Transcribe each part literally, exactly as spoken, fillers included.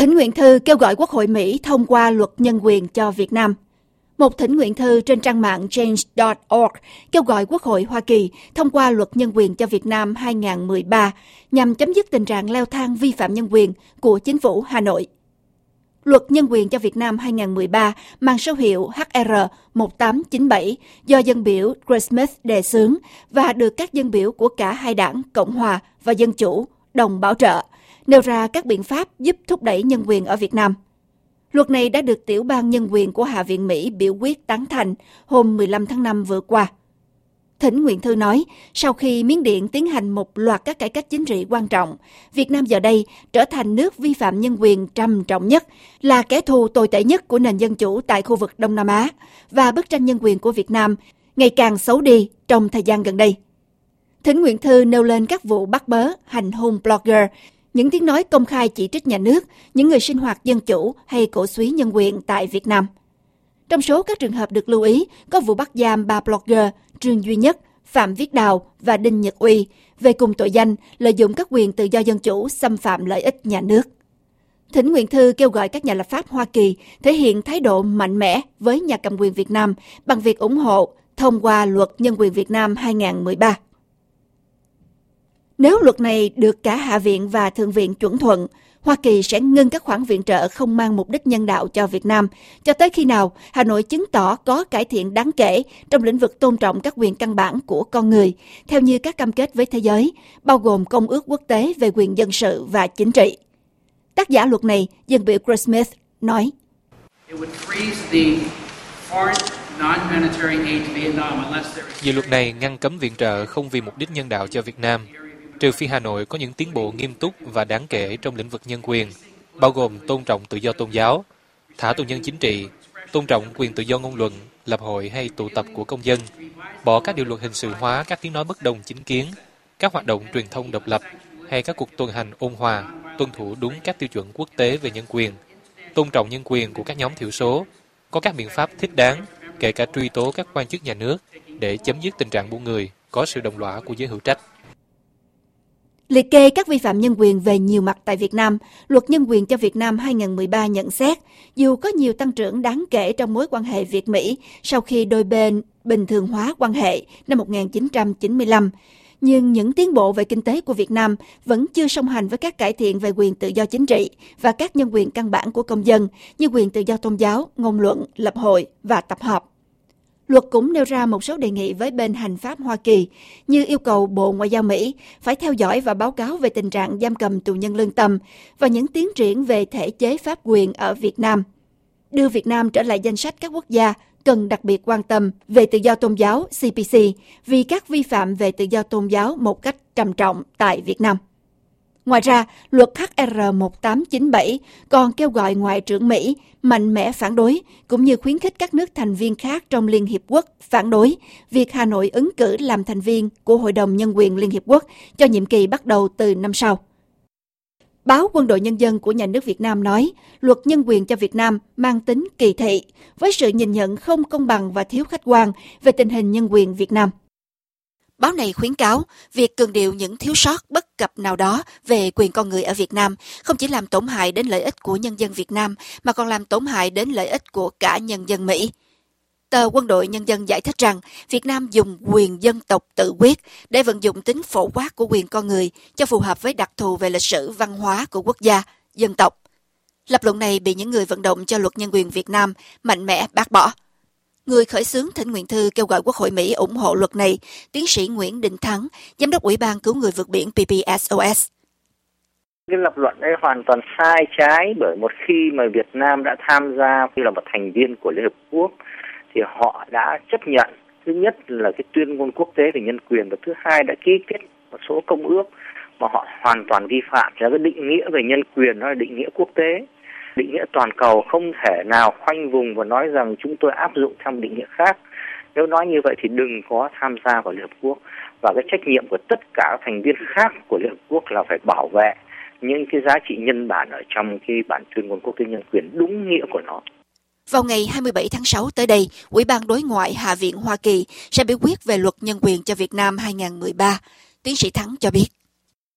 Thỉnh nguyện thư kêu gọi Quốc hội Mỹ thông qua luật nhân quyền cho Việt Nam. Một thỉnh nguyện thư trên trang mạng change chấm org kêu gọi Quốc hội Hoa Kỳ thông qua luật nhân quyền cho Việt Nam hai nghìn không trăm mười ba nhằm chấm dứt tình trạng leo thang vi phạm nhân quyền của chính phủ Hà Nội. Luật nhân quyền cho Việt Nam hai nghìn không trăm mười ba mang số hiệu H R một tám chín bảy do dân biểu Greg Smith đề xướng và được các dân biểu của cả hai đảng Cộng hòa và Dân chủ đồng bảo trợ, nêu ra các biện pháp giúp thúc đẩy nhân quyền ở Việt Nam. Luật này đã được Tiểu ban Nhân quyền của Hạ viện Mỹ biểu quyết tán thành hôm mười lăm tháng năm vừa qua. Thỉnh nguyện thư nói, sau khi Miến Điện tiến hành một loạt các cải cách chính trị quan trọng, Việt Nam giờ đây trở thành nước vi phạm nhân quyền trầm trọng nhất, là kẻ thù tồi tệ nhất của nền dân chủ tại khu vực Đông Nam Á, và bức tranh nhân quyền của Việt Nam ngày càng xấu đi trong thời gian gần đây. Thỉnh nguyện thư nêu lên các vụ bắt bớ, hành hung blogger, những tiếng nói công khai chỉ trích nhà nước, những người sinh hoạt dân chủ hay cổ súy nhân quyền tại Việt Nam. Trong số các trường hợp được lưu ý, có vụ bắt giam ba blogger Trương Duy Nhất, Phạm Viết Đào và Đinh Nhật Uy về cùng tội danh lợi dụng các quyền tự do dân chủ xâm phạm lợi ích nhà nước. Thỉnh nguyện thư kêu gọi các nhà lập pháp Hoa Kỳ thể hiện thái độ mạnh mẽ với nhà cầm quyền Việt Nam bằng việc ủng hộ thông qua luật nhân quyền Việt Nam hai nghìn không trăm mười ba. Nếu luật này được cả Hạ viện và Thượng viện chuẩn thuận, Hoa Kỳ sẽ ngưng các khoản viện trợ không mang mục đích nhân đạo cho Việt Nam, cho tới khi nào Hà Nội chứng tỏ có cải thiện đáng kể trong lĩnh vực tôn trọng các quyền căn bản của con người, theo như các cam kết với thế giới, bao gồm Công ước Quốc tế về quyền dân sự và chính trị. Tác giả luật này, dân biểu Greg Smith, nói: Dự luật này ngăn cấm viện trợ không vì mục đích nhân đạo cho Việt Nam, trừ phi Hà Nội có những tiến bộ nghiêm túc và đáng kể trong lĩnh vực nhân quyền, bao gồm tôn trọng tự do tôn giáo, thả tù nhân chính trị, tôn trọng quyền tự do ngôn luận, lập hội hay tụ tập của công dân, bỏ các điều luật hình sự hóa các tiếng nói bất đồng chính kiến, các hoạt động truyền thông độc lập hay các cuộc tuần hành ôn hòa, tuân thủ đúng các tiêu chuẩn quốc tế về nhân quyền, tôn trọng nhân quyền của các nhóm thiểu số, có các biện pháp thích đáng, kể cả truy tố các quan chức nhà nước để chấm dứt tình trạng buôn người, có sự đồng lõa của giới hữu trách. Liệt kê các vi phạm nhân quyền về nhiều mặt tại Việt Nam, luật nhân quyền cho Việt Nam hai nghìn không trăm mười ba nhận xét, dù có nhiều tăng trưởng đáng kể trong mối quan hệ Việt-Mỹ sau khi đôi bên bình thường hóa quan hệ năm một nghìn chín trăm chín mươi lăm, nhưng những tiến bộ về kinh tế của Việt Nam vẫn chưa song hành với các cải thiện về quyền tự do chính trị và các nhân quyền căn bản của công dân như quyền tự do tôn giáo, ngôn luận, lập hội và tập hợp. Luật cũng nêu ra một số đề nghị với bên hành pháp Hoa Kỳ, như yêu cầu Bộ Ngoại giao Mỹ phải theo dõi và báo cáo về tình trạng giam cầm tù nhân lương tâm và những tiến triển về thể chế pháp quyền ở Việt Nam, đưa Việt Nam trở lại danh sách các quốc gia cần đặc biệt quan tâm về tự do tôn giáo C P C vì các vi phạm về tự do tôn giáo một cách trầm trọng tại Việt Nam. Ngoài ra, luật H R một tám chín bảy còn kêu gọi Ngoại trưởng Mỹ mạnh mẽ phản đối, cũng như khuyến khích các nước thành viên khác trong Liên Hiệp Quốc phản đối việc Hà Nội ứng cử làm thành viên của Hội đồng Nhân quyền Liên Hiệp Quốc cho nhiệm kỳ bắt đầu từ năm sau. Báo Quân đội Nhân dân của Nhà nước Việt Nam nói, luật nhân quyền cho Việt Nam mang tính kỳ thị, với sự nhìn nhận không công bằng và thiếu khách quan về tình hình nhân quyền Việt Nam. Báo này khuyến cáo, việc cường điệu những thiếu sót bất cập nào đó về quyền con người ở Việt Nam không chỉ làm tổn hại đến lợi ích của nhân dân Việt Nam, mà còn làm tổn hại đến lợi ích của cả nhân dân Mỹ. Tờ Quân đội Nhân dân giải thích rằng, Việt Nam dùng quyền dân tộc tự quyết để vận dụng tính phổ quát của quyền con người cho phù hợp với đặc thù về lịch sử văn hóa của quốc gia, dân tộc. Lập luận này bị những người vận động cho luật nhân quyền Việt Nam mạnh mẽ bác bỏ. Người khởi xướng thỉnh nguyện thư kêu gọi Quốc hội Mỹ ủng hộ luật này, tiến sĩ Nguyễn Đình Thắng, Giám đốc Ủy ban Cứu người vượt biển P P S O S. Cái lập luận ấy hoàn toàn sai trái, bởi một khi mà Việt Nam đã tham gia như là một thành viên của Liên Hợp Quốc thì họ đã chấp nhận, thứ nhất là cái tuyên ngôn quốc tế về nhân quyền, và thứ hai đã ký kết một số công ước mà họ hoàn toàn vi phạm. Là cái định nghĩa về nhân quyền nó là định nghĩa quốc tế, định nghĩa toàn cầu, không thể nào khoanh vùng và nói rằng chúng tôi áp dụng theo định nghĩa khác. Nếu nói như vậy thì đừng có tham gia vào Liên Hợp Quốc. Và cái trách nhiệm của tất cả các thành viên khác của Liên Hợp Quốc là phải bảo vệ những cái giá trị nhân bản ở trong cái bản tuyên ngôn quốc tế nhân quyền đúng nghĩa của nó. Vào ngày hai mươi bảy tháng sáu tới đây, Ủy ban Đối ngoại Hạ viện Hoa Kỳ sẽ biểu quyết về luật nhân quyền cho Việt Nam hai nghìn không trăm mười ba. Tiến sĩ Thắng cho biết.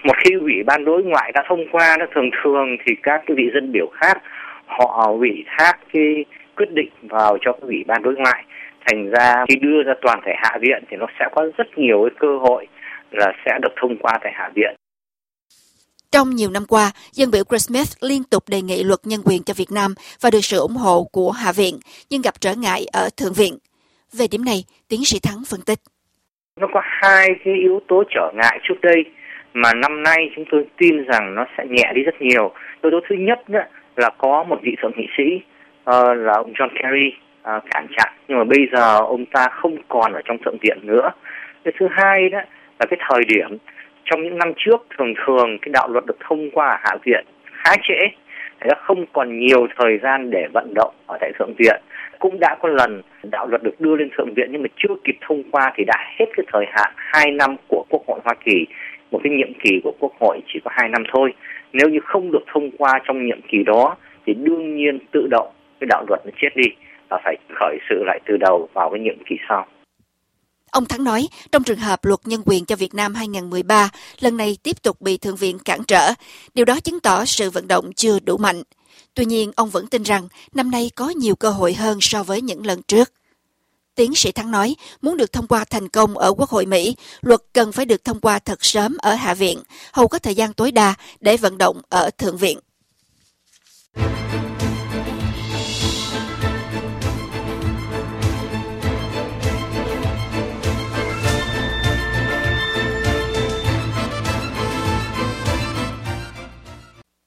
Một khi Ủy ban Đối ngoại đã thông qua, nó thường thường thì các cái vị dân biểu khác họ ủy thác cái quyết định vào cho cái Ủy ban Đối ngoại. Thành ra khi đưa ra toàn thể Hạ viện thì nó sẽ có rất nhiều cái cơ hội là sẽ được thông qua tại Hạ viện. Trong nhiều năm qua, dân biểu Chris Smith liên tục đề nghị luật nhân quyền cho Việt Nam và được sự ủng hộ của Hạ viện, nhưng gặp trở ngại ở Thượng viện. Về điểm này, tiến sĩ Thắng phân tích. Nó có hai cái yếu tố trở ngại trước đây mà năm nay chúng tôi tin rằng nó sẽ nhẹ đi rất nhiều. Yếu tố thứ nhất đó là có một vị thượng nghị sĩ uh, là ông John Kerry uh, cản chặn, nhưng mà bây giờ ông ta không còn ở trong Thượng viện nữa. Cái thứ hai đó là cái thời điểm trong những năm trước thường thường cái đạo luật được thông qua ở Hạ viện khá trễ, nó không còn nhiều thời gian để vận động ở tại Thượng viện. Cũng đã có lần đạo luật được đưa lên Thượng viện nhưng mà chưa kịp thông qua thì đã hết cái thời hạn hai năm của Quốc hội Hoa Kỳ. Một cái nhiệm kỳ của Quốc hội chỉ có hai năm thôi. Nếu như không được thông qua trong nhiệm kỳ đó thì đương nhiên tự động cái đạo luật nó chết đi và phải khởi sự lại từ đầu vào cái nhiệm kỳ sau. Ông Thắng nói, trong trường hợp luật nhân quyền cho Việt Nam hai không một ba, lần này tiếp tục bị Thượng viện cản trở. Điều đó chứng tỏ sự vận động chưa đủ mạnh. Tuy nhiên, ông vẫn tin rằng năm nay có nhiều cơ hội hơn so với những lần trước. Tiến sĩ Thắng nói, muốn được thông qua thành công ở Quốc hội Mỹ, luật cần phải được thông qua thật sớm ở Hạ viện, hầu có thời gian tối đa để vận động ở Thượng viện.